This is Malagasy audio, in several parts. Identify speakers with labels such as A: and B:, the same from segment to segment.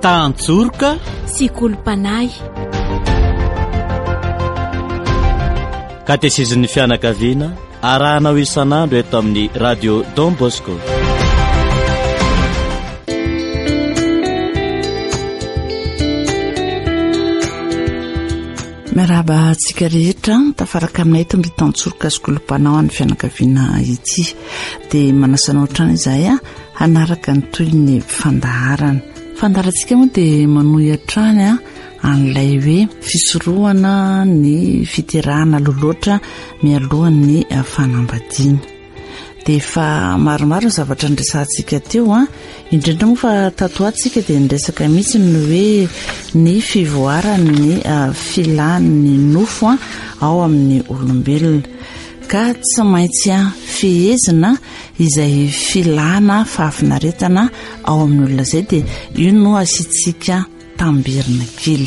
A: Tantsorika
B: sy kolompanahy.
A: Katezizin'ny fianakaviana arahanao isan'andro eto amin'ny radio Don Bosco.
C: Miaraba antsika rehetra tafaraka aminay eto amin'ny tantsorika sy kolopanao amin'ny fianakaviana ity dia manasanao trano izay hanaraka ny toy ny fandaharana. Fandaharantsika moa dia manohy hatrany an'ilay hoe fisorohana ny fiterahana loloatra mialohan'ny fanambadiana. Dia efa maromaro ny zavatra nresantsika teo indrindra moa fa tatoatsika dia niresaka mihitsy ny hoe ny fivoaran'ny filan'ny nofo ao amin'ny olombelona ka tsy maintsy fihezina izay filana fahafinaretana ao amin'ny olona izay dia io no asitsika tambirina kely.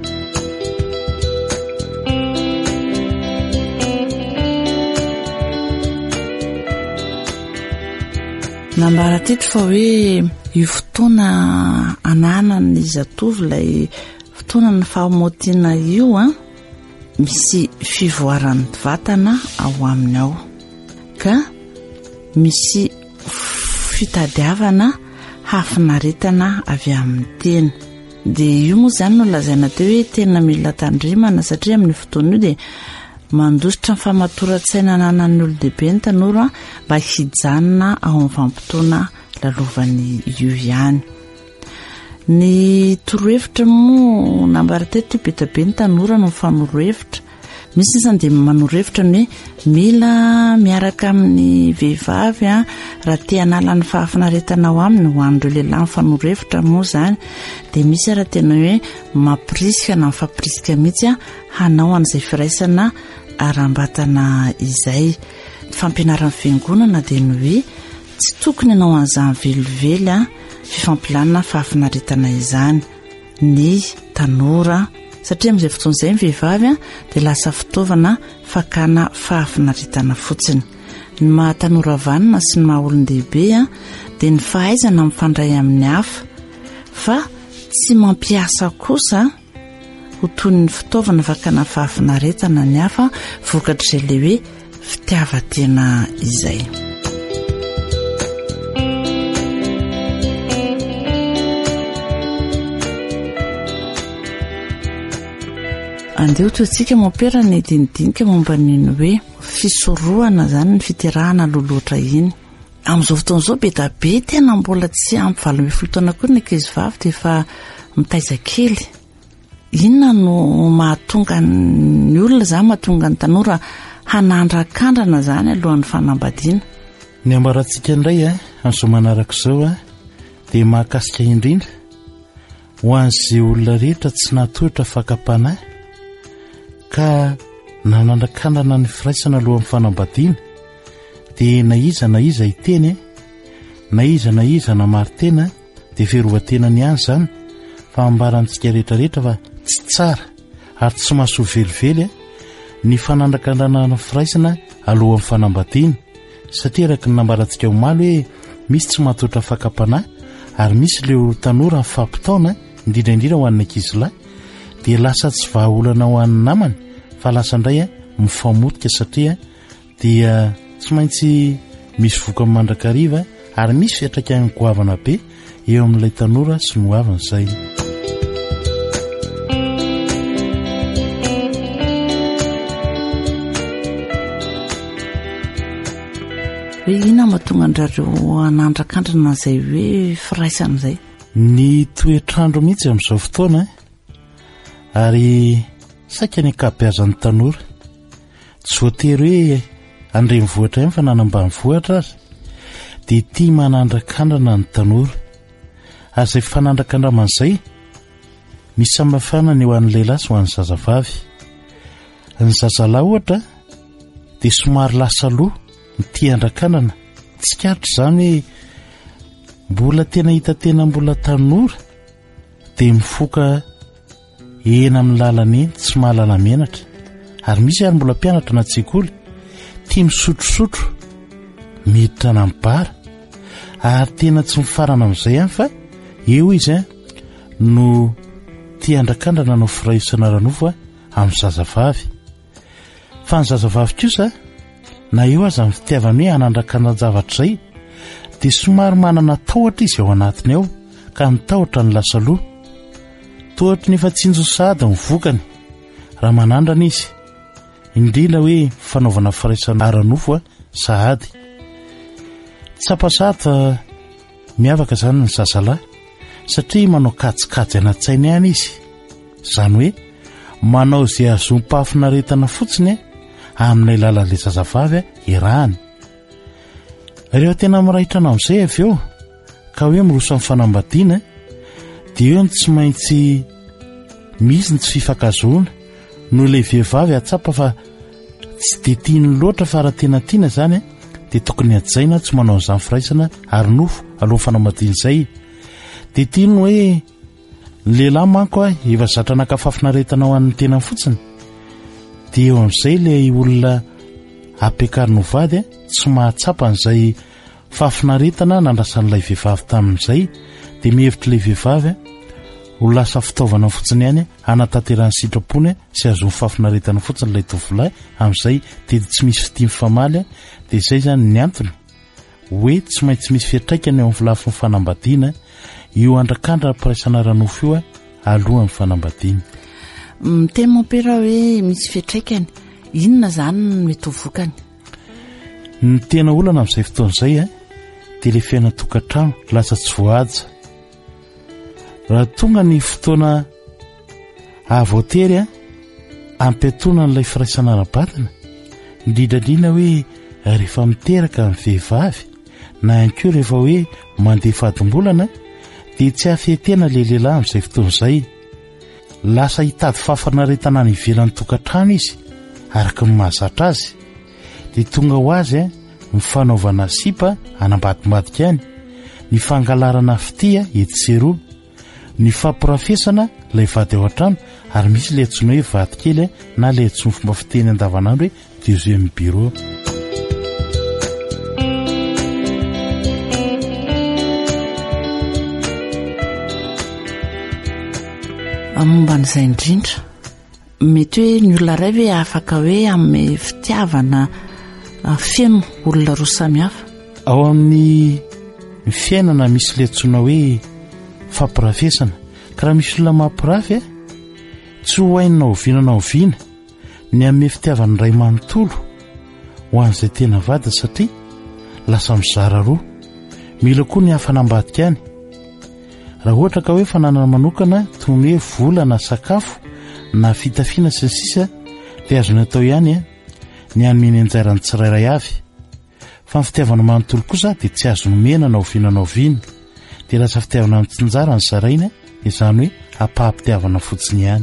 C: Nambara teto fa hoe io fotoana ananan'ny zatovy ilay fotoana ny fahamotiana io misy fivoaran'ny vatana ao aminy ao ka misy fitadiavana hafinaretana avy amin'ny tena. Dia io moa izany no lazaina teo hoe tena mila tandremana satria amin'ny fotoana io dia mandositra ny famatoran-tsaina ananan'ny olodehibe ny tanora mba hijanona ao amin'ny vanim-potoana lalovany io ihany. Ny torohevitra moa nambara teto be tabe ny tanora no mifanorohevitra. Misy izany dia manorohevitra ny hoe mila miaraka amin'ny vehivavy raha te hanala ny fahafinaretana ao aminy ho an'ireo lehilahy mifanorohevitra moa izany. Dia misy raha tena hoe mampirisika na mifampirisika mihitsy hanao an'izay firaisana aram-batana izay. Fampianaran'ny fiangonana dia ny hoe tsy tokony hanao an'izany velively fifampilanana fahafinaretana izany ny tanora satria amin'izay fotoana izay ny vehivavy dia lasa fitaovana fakana fahafinaretana fotsiny. Ny maha tanora vanina sy ny maha olon-dehibe dia ny fahaizana mifandray amin'ny hafa fa tsy mampiasa kosa ho toy ny fitaovana fakana fahafinaretana ny hafa vokatr'izay le hoe fitiavan-tena izay. Andeo toetsika mampera ny dindinika momba niny hoe fisorohana izany ny fiterahana loloatra iny. Amin'izao fotoana izao be da be tena mbola tsy ampy 20 taona koa ny ankizivavy dia efa mitaiza kely. Inona no mahatonga ny olona izany mahatonga ny tanora hanandran-kandrana izany alohan'ny fanambadiana?
D: Ny ambarantsika indray amin'izao manaraka izao dia mahakasika indrindra ho an'izay olona rehetra tsy natohitra fakapanahy ka nanandran-kandrana ny firaisana alohan'ny fanambadiana dia na iza iteny na iza na martena dia fiarovan-tenany ihany izany fa ambarantsika rehetrarehetra fa tsy tsara ary tsy mahasoa velively ny fanandran-kandrana ny firaisana alohan'ny fanambadiana satria araka ny nambarantsika omaly hoe misy tsy mahatotra fakapanahy ary misy leo tanora mifampitaona indrindraindrindra ho an'ny ankizilahy dia lasa tsy vahaolana ho an'ny namany fa lasa indray mifamotika satria dia tsy maintsy misy voka mandrakariva ary misy fiatraikany goavana be eo amin'ilay tanora sy ny hoavana izay.
C: Hoe ina mahatonga andrareo hanandran-kandrana izay hoe firaisana izay?
D: Ny toetrandro mihitsy amin'izao fotoana ary saika ny ankabeazan'ny tanora tsy voatery hoe andrenivohitra ihany fa nanambanivohitra azy dia tia manandran-kandrana ny tanora ary izay fanandran-kandramana izay misy samihafana ny ho an'ny lehilahy sy ho an'ny zazavavy. Ny zazalahy ohatra dia somary lasa loha ny tia andran-kandrana, tsy karitra izany hoe mbola tena hita tena mbola tanora dia mifoka ena amin'ny lalany eny tsy mahalala menatra ary misy ary mbola mpianatra na tsekoly tia misotrosotro miditra nampara ary tena tsy mifarana amin'izay ihany fa eo izy no tia andrakandrana no firaisana ranova amin'ny zazavavy. Fa ny zazavavy kosa na eo aza amin'ny fitiavany hoe anandrakana zavatra izay dia somary manana tahotra izy ao anatiny ao ka mitahotra ny lasa loha. Tohatry nefa tsinjo sahady ny vokany raha manandrana izy, indrindra hoe fanaovana firaisana ara-nofo sahady. Tsapasahady fa miavaka izany ny zazalahy satria manao kajikajy anaty-tsainy ihany izy. Izany hoe manao izay azom-pahafinaretana fotsiny amin'ilay lalan'ilay zazavavy irahany. Rehefa tena mirahitrana amin'izay avy eo ka hoe miroso amin'ny fanambadiana dia eo ny tsy maintsy misy ny tsy fifankazoana no ilay vehivavy atsapa fa tsy dia tiany loatra fa raha tena tiana izany dia tokony hajaina tsy manao an'izany firaisana ary nofo alohan'ny fanambadiana izay. Dia tiany hoe ny lehilahy manko efa zatra nakafafinaretana ho an'ny tena fotsiny dia eo amin'izay ilay olona ampiakariny ho vady tsy mahatsapa an'izay fafinaretana nandrasan'ilay vehivavy tamin'izay dia mihevitra ilay vehivavy ho lasa fitaovana fotsiny ihany anatanterany sitrapony sy azony fafinaretana fotsiny ilay tovolahy amin'izay dia tsy misy fitimy famaly dia izay izany ny antony hoe tsy maintsy misy fiatraikany eo amin'ny lafiny fanambadiana io andrakandra piraisana ranofo io alohan'ny fanambadiana.
C: Miteny mampera hoe misy fiatraikany, inona izany no mety ho vokany?
D: Ny tena olana amin'izay fotoana izay dia ilay fiainana-tokantrano lasa tsy voahaja. Raha tonga ny fotoana avoatery ampiatoana n'ilay firaisana ara-batana, indrindrandrindra hoe rehefa miteraka amin'ny vehivavy na ihany koa rehefa hoe mandeha fadimbolana dia tsy hafetena ilay lehilahy amin'izay fotoana izay. Lasa hitady fafinaretana any ivelan'ny tokantrano izy araka ny mahazatra azy dia tonga ho azy ny fanaovana sipa anambadimbadika any, ny fangalarana fitia etsy ny fampirafesana ilay vady ao an-trano ary misy ilay antsoina hoe vady kely na ilay antsoina fomba fiteny andavanandro hoe deuxième bureau.
C: Momba n'izay indrindra mety hoe ny olona iray hoe afaka hoe amin'ny fitiavana feno olona roa samihafa
D: ao amin'ny fiainana misy ilay antsoina hoe fampirafesana. Ka raha misy olona mampirafy tsy ho hainina oviana na oviana ny amin'ny fitiavana iray manontolo ho an'izay tena vady satria lasa mizara roa. Mila koa ny hafanambadika any. Raha ohatra ka hoe fananana manokana toy ny hoe vola na sakafo na fitafiana sy ny sisa dia azony atao ihany ny hanome anjarany tsirairay avy. Fa ny fitiavana manontolo kosa dia tsy azony mena na oviana na oviana dia lasa fitiavana amin'ny tsinjara ny zaraina izany hoe ampahampitiavana fotsiny ihany.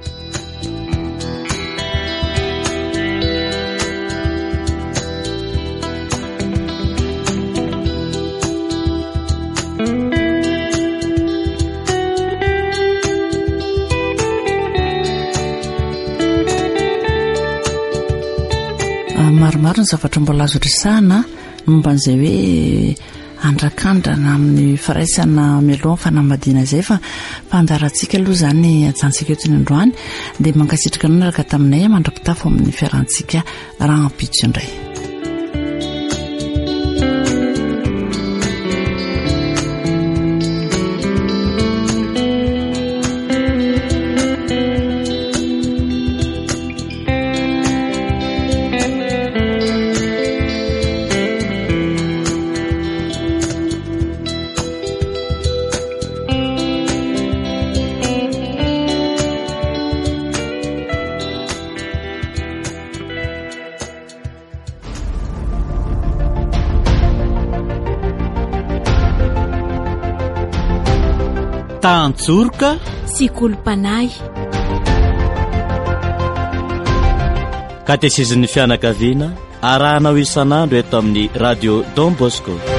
C: Maromaro ny zavatra mbola azo resahana momba n'izay hoe andrakandrana amin'ny firaisana mialohan'ny fanambadiana izay fa fandarantsika aloha izany ajantsika eto ny androany dia mankasitraka nanaraka taminay mandrapitafo amin'ny fiarantsika raha ampitso indray.
A: Tantsorika
B: sy kolompanay
A: katesezin'ny fianakaviana arahanao isan'andro eto amin'ny radio Don Bosco.